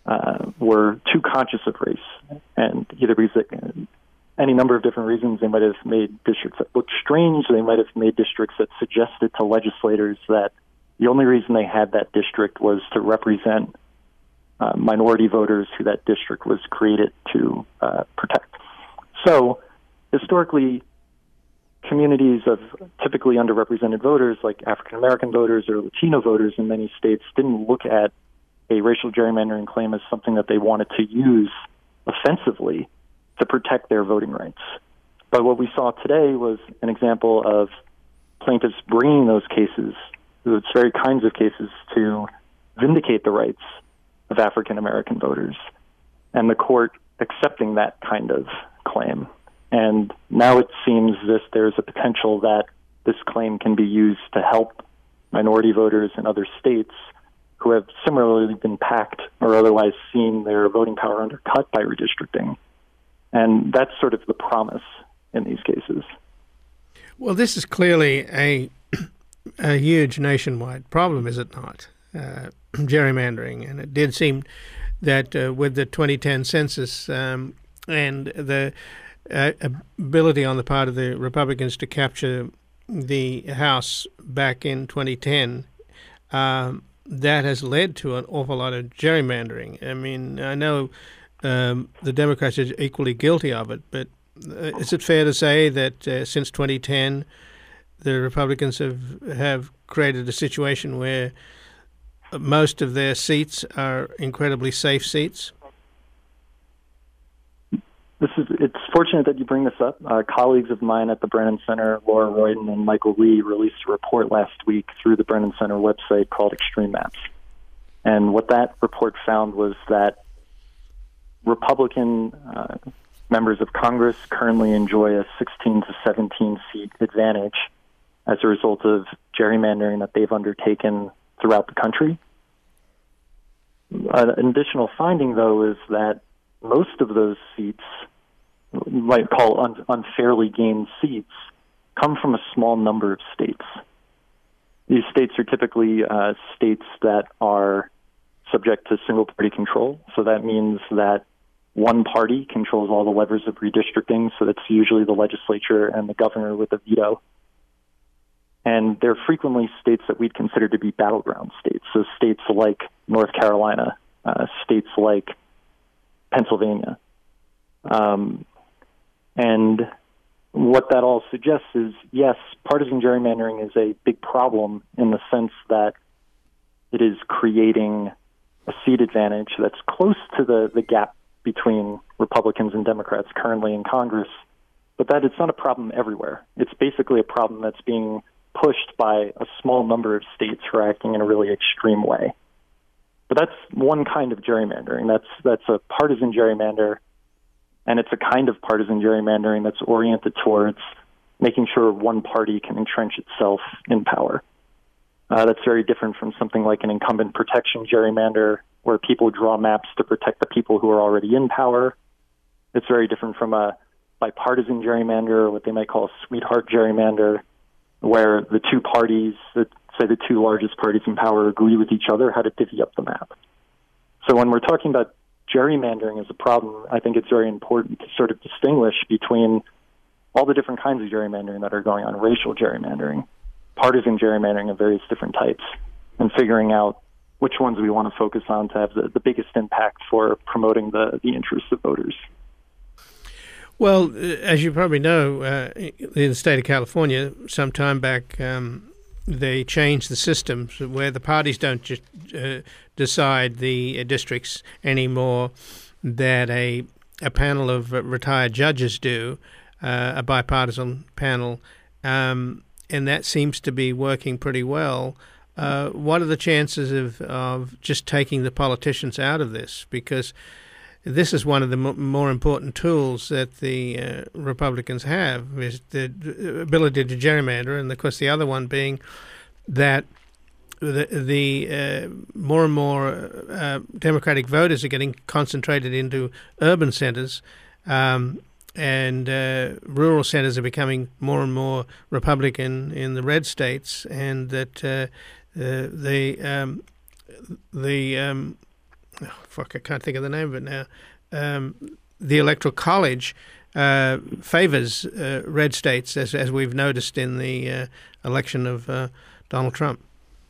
were too conscious of race. And either because any number of different reasons, they might have made districts that looked strange. They might have made districts that suggested to legislators that the only reason they had that district was to represent minority voters who that district was created to protect. So historically, communities of typically underrepresented voters like African American voters or Latino voters in many states didn't look at a racial gerrymandering claim as something that they wanted to use offensively to protect their voting rights. But what we saw today was an example of plaintiffs bringing those cases, those very kinds of cases, to vindicate the rights of African American voters, and the court accepting that kind of claim. And now it seems as if there's a potential that this claim can be used to help minority voters in other states who have similarly been packed or otherwise seen their voting power undercut by redistricting. And that's sort of the promise in these cases. Well, this is clearly a huge nationwide problem, is it not? Gerrymandering. And it did seem that with the 2010 census and the ability on the part of the Republicans to capture the House back in 2010, that has led to an awful lot of gerrymandering. I mean, I know the Democrats are equally guilty of it, but is it fair to say that since 2010, the Republicans have created a situation where most of their seats are incredibly safe seats? It's fortunate that you bring this up. Colleagues of mine at the Brennan Center, Laura Royden and Michael Lee, released a report last week through the Brennan Center website called Extreme Maps. And what that report found was that Republican members of Congress currently enjoy a 16 to 17 seat advantage as a result of gerrymandering that they've undertaken throughout the country. An additional finding, though, is that most of those seats, you might call unfairly gained seats, come from a small number of states. These states are typically states that are subject to single-party control, so that means that one party controls all the levers of redistricting, so that's usually the legislature and the governor with a veto. And they're frequently states that we'd consider to be battleground states, so states like North Carolina, states like Pennsylvania. And what that all suggests is, yes, partisan gerrymandering is a big problem in the sense that it is creating a seat advantage that's close to the gap between Republicans and Democrats currently in Congress, but that it's not a problem everywhere. It's basically a problem that's being pushed by a small number of states who are acting in a really extreme way. But that's one kind of gerrymandering. That's a partisan gerrymander, and it's a kind of partisan gerrymandering that's oriented towards making sure one party can entrench itself in power. That's very different from something like an incumbent protection gerrymander, where people draw maps to protect the people who are already in power. It's very different from a bipartisan gerrymander, or what they might call a sweetheart gerrymander, where the two parties, say the two largest parties in power, agree with each other how to divvy up the map. So when we're talking about gerrymandering as a problem, I think it's very important to sort of distinguish between all the different kinds of gerrymandering that are going on: racial gerrymandering, partisan gerrymandering of various different types, and figuring out which ones we want to focus on to have the biggest impact for promoting the interests of voters. Well, as you probably know, in the state of California, some time back, they changed the system where the parties don't just decide the districts anymore, that a panel of retired judges do, a bipartisan panel, and that seems to be working pretty well. What are the chances of just taking the politicians out of this? Because this is one of the more important tools that the Republicans have, is the ability to gerrymander, and of course the other one being that the more and more Democratic voters are getting concentrated into urban centers, and rural centers are becoming more and more Republican in the red states, and that I can't think of the name of it now. The Electoral College favors red states, as we've noticed in the election of Donald Trump.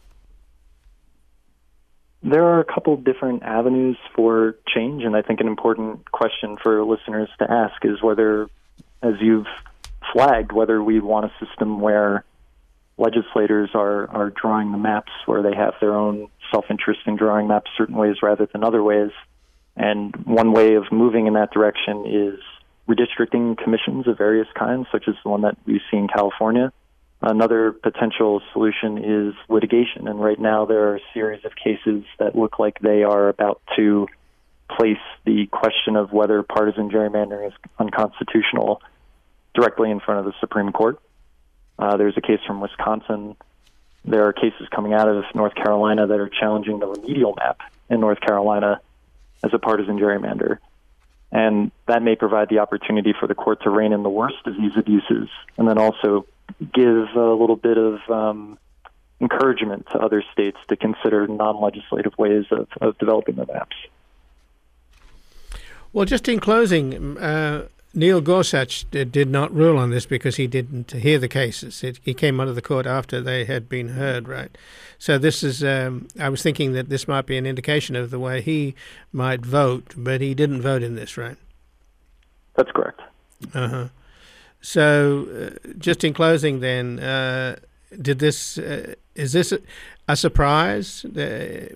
There are a couple different avenues for change, and I think an important question for listeners to ask is whether, as you've flagged, whether we want a system where legislators are drawing the maps, where they have their own self-interest in drawing maps certain ways rather than other ways. And one way of moving in that direction is redistricting commissions of various kinds, such as the one that we see in California. Another potential solution is litigation, and right now there are a series of cases that look like they are about to place the question of whether partisan gerrymandering is unconstitutional directly in front of the Supreme Court. There's a case from Wisconsin. There are cases coming out of North Carolina that are challenging the remedial map in North Carolina as a partisan gerrymander. And that may provide the opportunity for the court to rein in the worst of these abuses, and then also give a little bit of encouragement to other states to consider non-legislative ways of developing the maps. Well, just in closing, Neil Gorsuch did not rule on this because he didn't hear the cases. He came out of the court after they had been heard, right? So this is, I was thinking that this might be an indication of the way he might vote, but he didn't vote in this, right? That's correct. Uh-huh. So just in closing then, is this a surprise?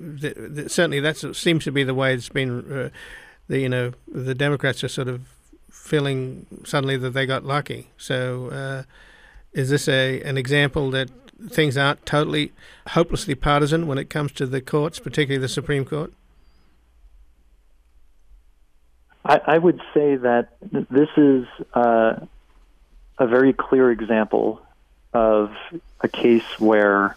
Certainly that seems to be the way it's been, the Democrats are sort of feeling suddenly that they got lucky. So is this an example that things aren't totally hopelessly partisan when it comes to the courts, particularly the Supreme Court? I would say that this is a very clear example of a case where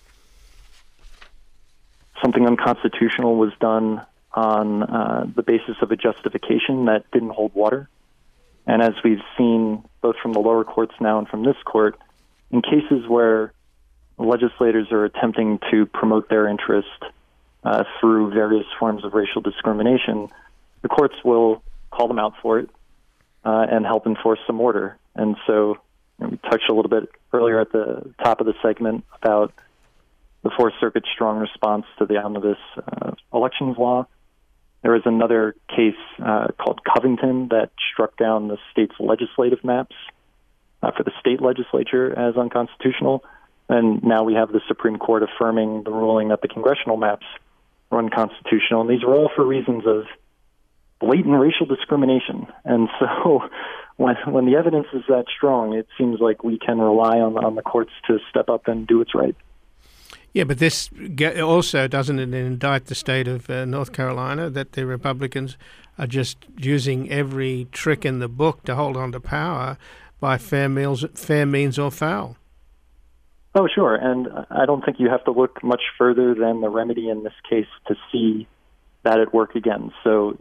something unconstitutional was done on the basis of a justification that didn't hold water. And as we've seen both from the lower courts now and from this court, in cases where legislators are attempting to promote their interest through various forms of racial discrimination, the courts will call them out for it and help enforce some order. And so we touched a little bit earlier at the top of the segment about the Fourth Circuit's strong response to the omnibus elections law. There was another case called Covington that struck down the state's legislative maps for the state legislature as unconstitutional. And now we have the Supreme Court affirming the ruling that the congressional maps were unconstitutional. And these were all for reasons of blatant racial discrimination. And so when the evidence is that strong, it seems like we can rely on the courts to step up and do what's right. Yeah, but this also, doesn't it indict the state of North Carolina that the Republicans are just using every trick in the book to hold on to power by fair means or foul? Oh, sure. And I don't think you have to look much further than the remedy in this case to see that at work again. So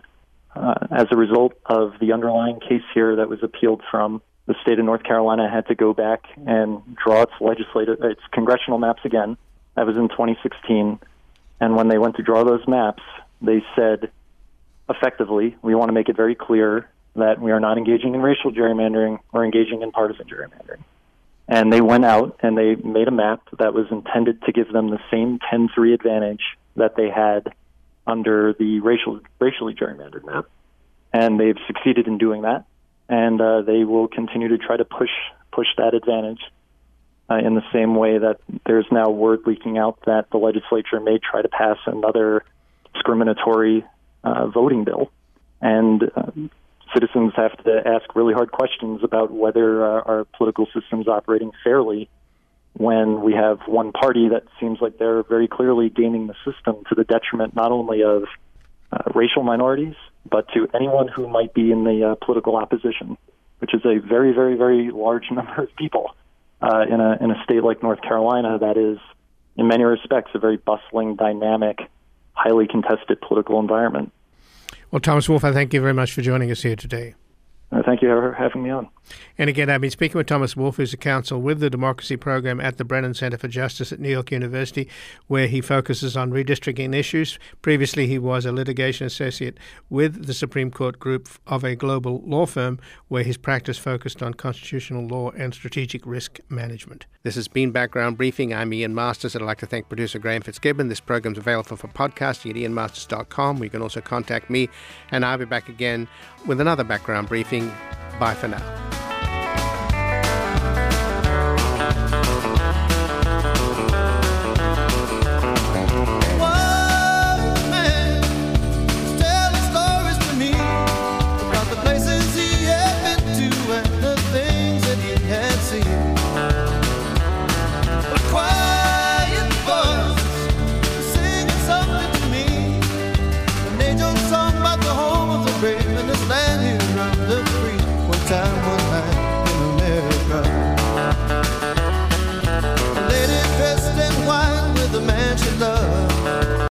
as a result of the underlying case here that was appealed from, the state of North Carolina had to go back and draw its congressional maps again. That was in 2016. And when they went to draw those maps, they said, effectively, we want to make it very clear that we are not engaging in racial gerrymandering or engaging in partisan gerrymandering. And they went out and they made a map that was intended to give them the same 10-3 advantage that they had under the racially gerrymandered map. And they've succeeded in doing that. And they will continue to try to push that advantage in the same way that there's now word leaking out that the legislature may try to pass another discriminatory voting bill. And citizens have to ask really hard questions about whether our political system's operating fairly when we have one party that seems like they're very clearly gaming the system to the detriment not only of racial minorities, but to anyone who might be in the political opposition, which is a very, very, very large number of people in a state like North Carolina that is, in many respects, a very bustling, dynamic, highly contested political environment. Well, Thomas Wolfe, I thank you very much for joining us here today. Thank you for having me on. And again, I've been speaking with Thomas Wolfe, who's a counsel with the Democracy Program at the Brennan Center for Justice at New York University, where he focuses on redistricting issues. Previously, he was a litigation associate with the Supreme Court group of a global law firm, where his practice focused on constitutional law and strategic risk management. This has been Background Briefing. I'm Ian Masters. I'd like to thank producer Graham Fitzgibbon. This program's available for podcasting at ianmasters.com. You can also contact me, and I'll be back again with another Background Briefing. Bye for now.